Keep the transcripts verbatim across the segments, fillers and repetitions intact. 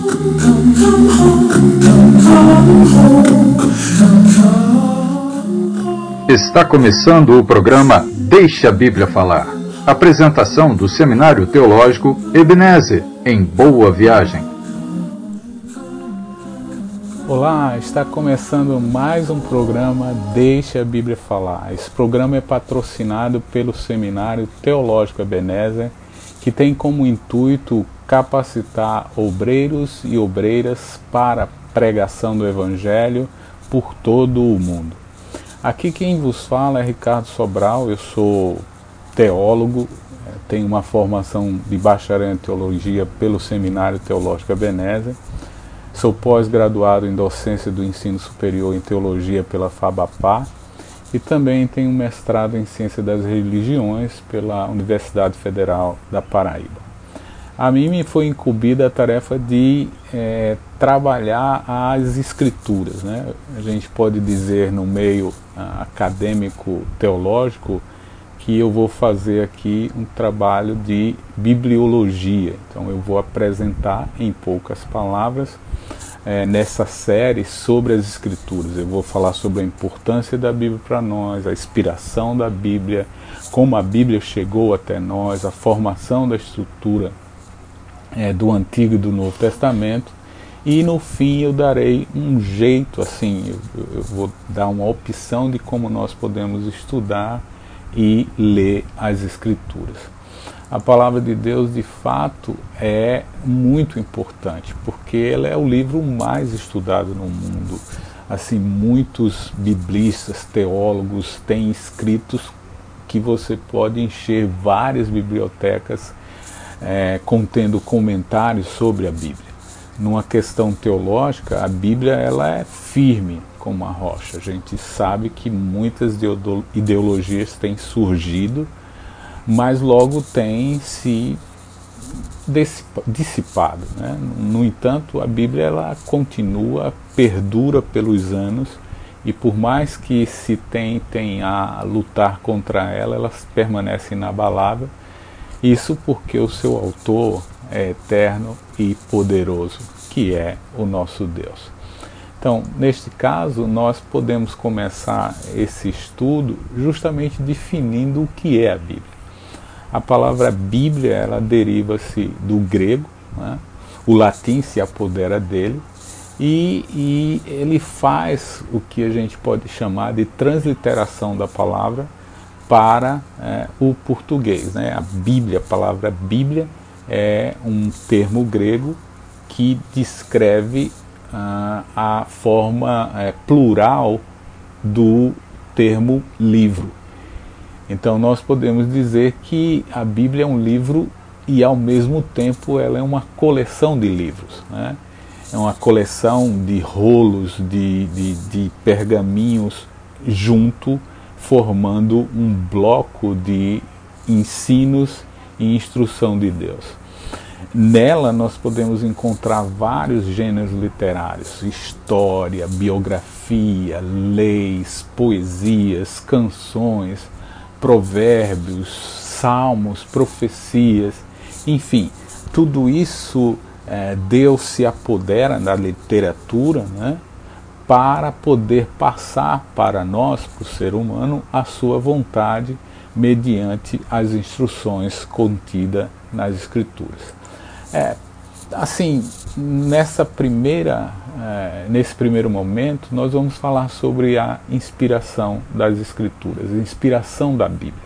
Está começando o programa Deixa a Bíblia Falar. Apresentação do Seminário Teológico Ebenezer, em Boa Viagem. Olá, está começando mais um programa Deixa a Bíblia Falar. Esse programa é patrocinado pelo Seminário Teológico Ebenezer, que tem como intuito capacitar obreiros e obreiras para a pregação do Evangelho por todo o mundo. Aqui quem vos fala é Ricardo Sobral, eu sou teólogo, tenho uma formação de bacharel em teologia pelo Seminário Teológico Ebenezer, sou pós-graduado em docência do ensino superior em teologia pela FABAPAR e também tenho mestrado em ciência das religiões pela Universidade Federal da Paraíba. A mim me foi incumbida a tarefa de é, trabalhar as escrituras, né? A gente pode dizer no meio uh, acadêmico teológico que eu vou fazer aqui um trabalho de bibliologia. Então eu vou apresentar em poucas palavras é, nessa série sobre as escrituras. Eu vou falar sobre a importância da Bíblia para nós, a inspiração da Bíblia, como a Bíblia chegou até nós, a formação da estrutura É, do Antigo e do Novo Testamento, e no fim eu darei um jeito, assim, eu, eu vou dar uma opção de como nós podemos estudar e ler as Escrituras. A Palavra de Deus, de fato, é muito importante, porque ela é o livro mais estudado no mundo. Assim, muitos biblistas, teólogos têm escritos que você pode encher várias bibliotecas É, contendo comentários sobre a Bíblia. Numa questão teológica, a Bíblia ela é firme como a rocha. A gente sabe que muitas ideologias têm surgido, mas logo têm se dissipado, né? No entanto, a Bíblia ela continua, perdura pelos anos, e por mais que se tentem a lutar contra ela, ela permanece inabalável. Isso porque o seu autor é eterno e poderoso, que é o nosso Deus. Então, neste caso, nós podemos começar esse estudo justamente definindo o que é a Bíblia. A palavra Bíblia, ela deriva-se do grego, né? O latim se apodera dele, e, e ele faz o que a gente pode chamar de transliteração da palavra para é, o português, né? A Bíblia, a palavra Bíblia é um termo grego que descreve ah, a forma é, plural do termo livro. Então nós podemos dizer que a Bíblia é um livro e ao mesmo tempo ela é uma coleção de livros, né? É uma coleção de rolos, de, de, de pergaminhos junto, formando um bloco de ensinos e instrução de Deus. Nela nós podemos encontrar vários gêneros literários: história, biografia, leis, poesias, canções, provérbios, salmos, profecias, enfim, tudo isso é, Deus se apodera da literatura, né? Para poder passar para nós, para o ser humano, a sua vontade mediante as instruções contidas nas Escrituras. É, assim, nessa primeira, é, nesse primeiro momento, nós vamos falar sobre a inspiração das Escrituras, a inspiração da Bíblia.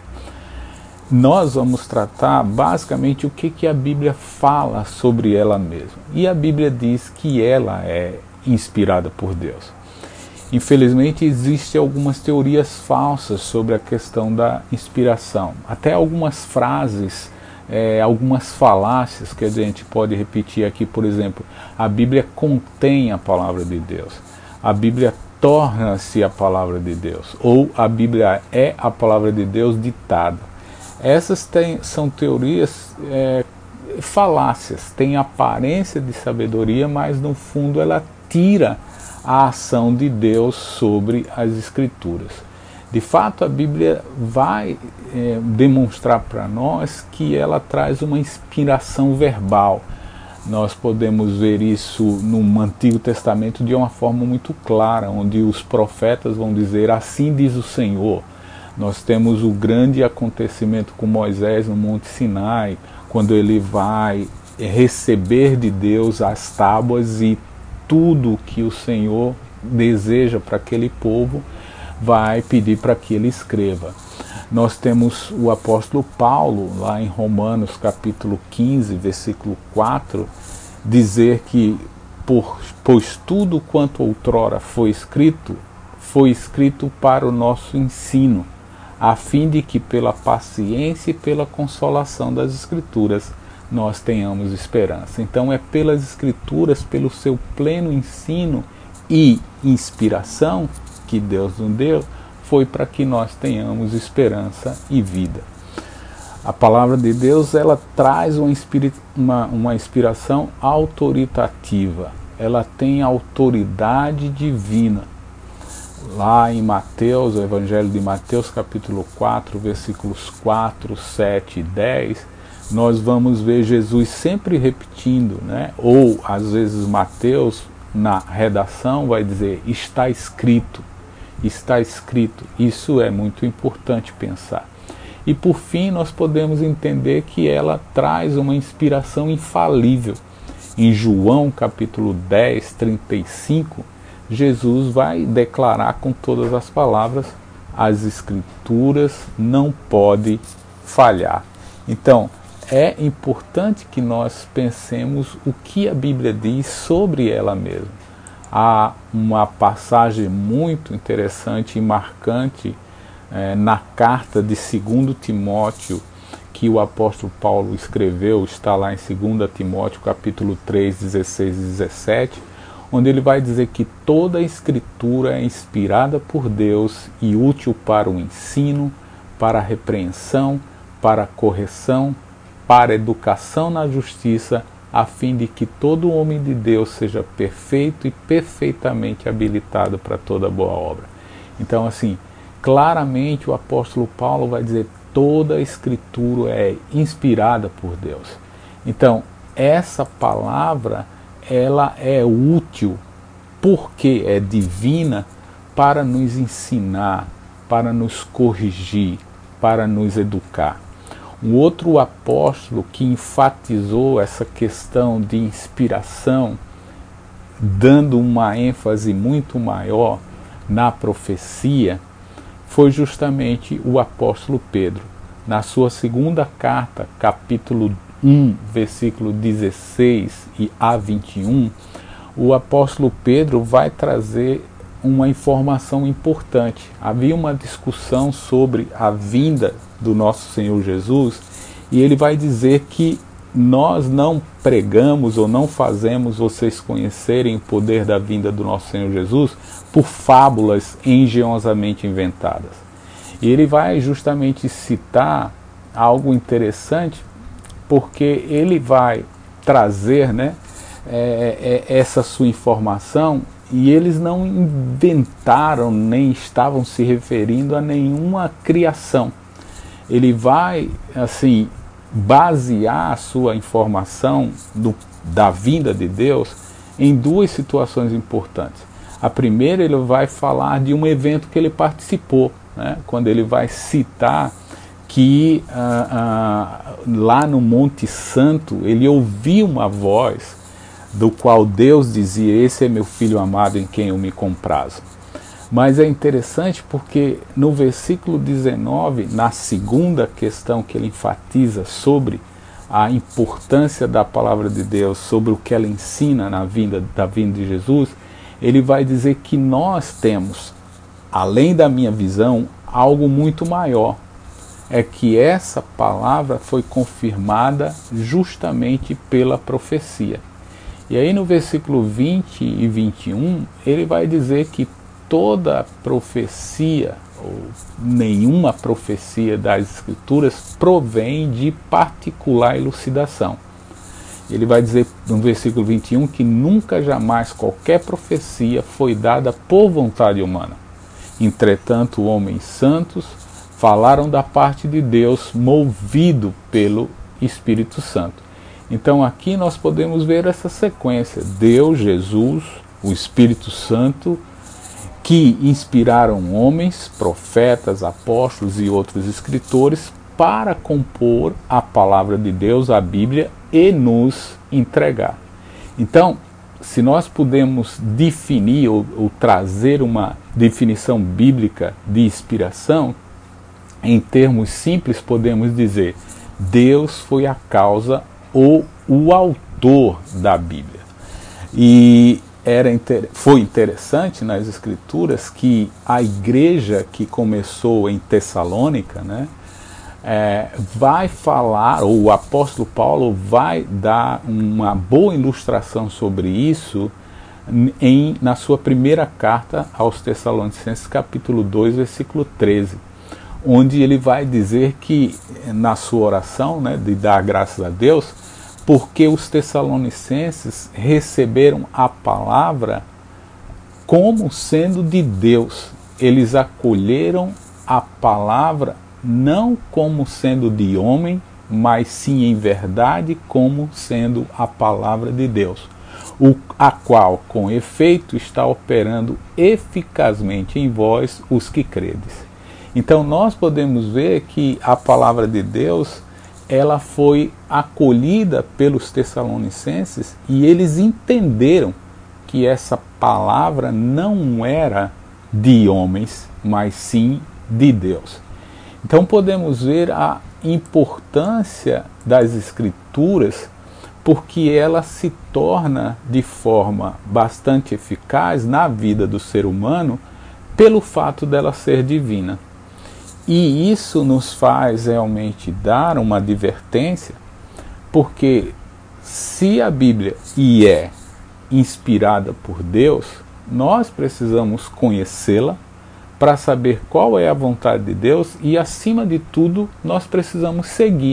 Nós vamos tratar basicamente o que, que a Bíblia fala sobre ela mesma. E a Bíblia diz que ela é inspirada por Deus. Infelizmente existem algumas teorias falsas sobre a questão da inspiração, até algumas frases, é, algumas falácias que a gente pode repetir aqui. Por exemplo, a Bíblia contém a palavra de Deus, a Bíblia torna-se a palavra de Deus, ou a Bíblia é a palavra de Deus ditada. Essas tem, são teorias é, falácias, têm aparência de sabedoria, mas no fundo ela tira a ação de Deus sobre as Escrituras. De fato, a Bíblia vai é, demonstrar para nós que ela traz uma inspiração verbal. Nós podemos ver isso no Antigo Testamento de uma forma muito clara, onde os profetas vão dizer, assim diz o Senhor. Nós temos o grande acontecimento com Moisés no Monte Sinai, quando ele vai receber de Deus as tábuas e tudo que o Senhor deseja para aquele povo, vai pedir para que ele escreva. Nós temos o apóstolo Paulo, lá em Romanos capítulo quinze, versículo quatro, dizer que, por, pois tudo quanto outrora foi escrito, foi escrito para o nosso ensino, a fim de que pela paciência e pela consolação das Escrituras nós tenhamos esperança. Então é pelas Escrituras, pelo seu pleno ensino e inspiração que Deus nos deu, foi para que nós tenhamos esperança e vida. A palavra de Deus, ela traz uma, inspira uma, uma inspiração autoritativa, ela tem autoridade divina. Lá em Mateus, o Evangelho de Mateus, capítulo quatro, versículos quatro, sete e dez, nós vamos ver Jesus sempre repetindo, né? Ou às vezes Mateus, na redação, vai dizer, está escrito, está escrito. Isso é muito importante pensar. E por fim, nós podemos entender que ela traz uma inspiração infalível. Em João, capítulo dez, trinta e cinco, Jesus vai declarar com todas as palavras, as Escrituras não podem falhar. Então, é importante que nós pensemos o que a Bíblia diz sobre ela mesma. Há uma passagem muito interessante e marcante eh, na carta de segundo Timóteo, que o apóstolo Paulo escreveu, está lá em dois Timóteo, capítulo três, dezesseis e dezessete, onde ele vai dizer que toda a Escritura é inspirada por Deus e útil para o ensino, para a repreensão, para a correção, para a educação na justiça, a fim de que todo homem de Deus seja perfeito e perfeitamente habilitado para toda boa obra. Então, assim, claramente o apóstolo Paulo vai dizer toda a Escritura é inspirada por Deus. Então, essa palavra, ela é útil porque é divina para nos ensinar, para nos corrigir, para nos educar. Um outro apóstolo que enfatizou essa questão de inspiração, dando uma ênfase muito maior na profecia, foi justamente o apóstolo Pedro. Na sua segunda carta, capítulo um, versículo dezesseis e a vinte e um, o apóstolo Pedro vai trazer uma informação importante. Havia uma discussão sobre a vinda do nosso Senhor Jesus, e ele vai dizer que nós não pregamos ou não fazemos vocês conhecerem o poder da vinda do nosso Senhor Jesus por fábulas engenhosamente inventadas. E ele vai justamente citar algo interessante, porque ele vai trazer, né, é, é, essa sua informação, e eles não inventaram nem estavam se referindo a nenhuma criação. Ele vai, assim, basear a sua informação do, da vinda de Deus em duas situações importantes. A primeira, ele vai falar de um evento que ele participou, né, quando ele vai citar que ah, ah, lá no Monte Santo ele ouviu uma voz do qual Deus dizia, esse é meu filho amado em quem eu me comprazo. Mas é interessante porque no versículo dezenove, na segunda questão que ele enfatiza sobre a importância da palavra de Deus, sobre o que ela ensina na vinda, da vinda de Jesus, ele vai dizer que nós temos, além da minha visão, algo muito maior. É que essa palavra foi confirmada justamente pela profecia. E aí no versículo vinte e vinte e um, ele vai dizer que toda profecia, ou nenhuma profecia das Escrituras, provém de particular elucidação. Ele vai dizer no versículo vinte e um que nunca jamais qualquer profecia foi dada por vontade humana. Entretanto, homens santos falaram da parte de Deus, movido pelo Espírito Santo. Então aqui nós podemos ver essa sequência: Deus, Jesus, o Espírito Santo, que inspiraram homens, profetas, apóstolos e outros escritores para compor a palavra de Deus, a Bíblia, e nos entregar. Então, se nós podemos definir ou, ou trazer uma definição bíblica de inspiração, em termos simples podemos dizer: Deus foi a causa ou o autor da Bíblia. E era, foi interessante nas Escrituras que a igreja que começou em Tessalônica, né, é, vai falar, ou o apóstolo Paulo vai dar uma boa ilustração sobre isso em, na sua primeira carta aos Tessalonicenses, capítulo dois, versículo treze, onde ele vai dizer que, na sua oração, né, de dar graças a Deus, porque os Tessalonicenses receberam a palavra como sendo de Deus. Eles acolheram a palavra não como sendo de homem, mas sim em verdade como sendo a palavra de Deus, o, a qual, com efeito, está operando eficazmente em vós, os que credes. Então nós podemos ver que a palavra de Deus, ela foi acolhida pelos Tessalonicenses e eles entenderam que essa palavra não era de homens, mas sim de Deus. Então podemos ver a importância das Escrituras, porque ela se torna de forma bastante eficaz na vida do ser humano pelo fato dela ser divina. E isso nos faz realmente dar uma advertência, porque se a Bíblia e é inspirada por Deus, nós precisamos conhecê-la para saber qual é a vontade de Deus e, acima de tudo, nós precisamos seguir.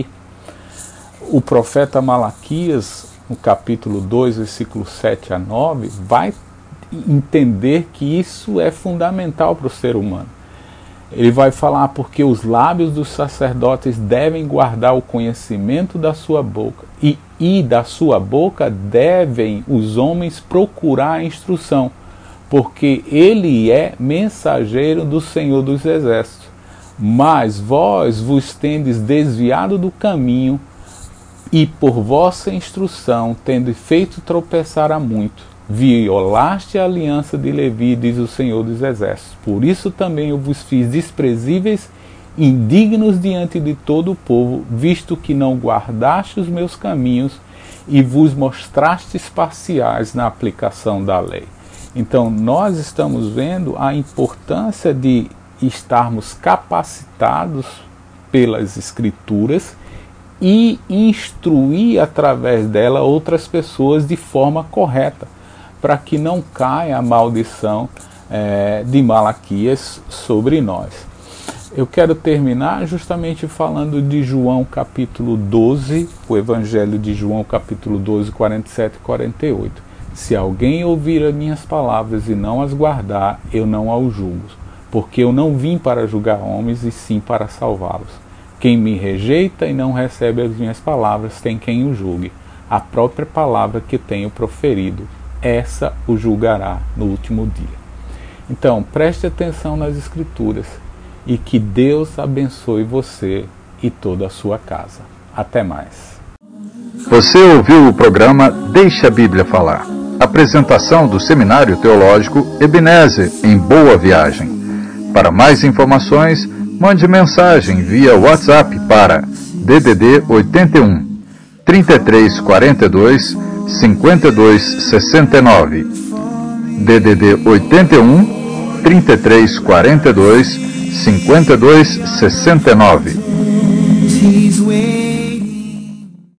O profeta Malaquias, no capítulo dois, versículos sete a nove, vai entender que isso é fundamental para o ser humano. Ele vai falar: porque os lábios dos sacerdotes devem guardar o conhecimento da sua boca, e, e da sua boca devem os homens procurar a instrução, porque ele é mensageiro do Senhor dos Exércitos. Mas vós vos tendes desviado do caminho, e por vossa instrução tende feito tropeçar a muito. Violaste a aliança de Levi, diz o Senhor dos Exércitos. Por isso também eu vos fiz desprezíveis, indignos diante de todo o povo, visto que não guardaste os meus caminhos e vos mostrastes parciais na aplicação da lei. Então nós estamos vendo a importância de estarmos capacitados pelas Escrituras e instruir através dela outras pessoas de forma correta, para que não caia a maldição é, de Malaquias sobre nós. Eu quero terminar justamente falando de João capítulo doze, o Evangelho de João capítulo doze, quarenta e sete e quarenta e oito. Se alguém ouvir as minhas palavras e não as guardar, eu não ao julgo, porque eu não vim para julgar homens, e sim para salvá-los. Quem me rejeita e não recebe as minhas palavras tem quem o julgue. A própria palavra que tenho proferido, essa o julgará no último dia. Então, preste atenção nas Escrituras e que Deus abençoe você e toda a sua casa. Até mais. Você ouviu o programa Deixa a Bíblia Falar. Apresentação do Seminário Teológico Ebenezer, em Boa Viagem. Para mais informações, mande mensagem via WhatsApp para D D D oitenta e um, trinta e três quarenta e dois, cinquenta e dois sessenta e nove. D D D oitenta e um, trinta e três quarenta e dois, cinquenta e dois sessenta e nove.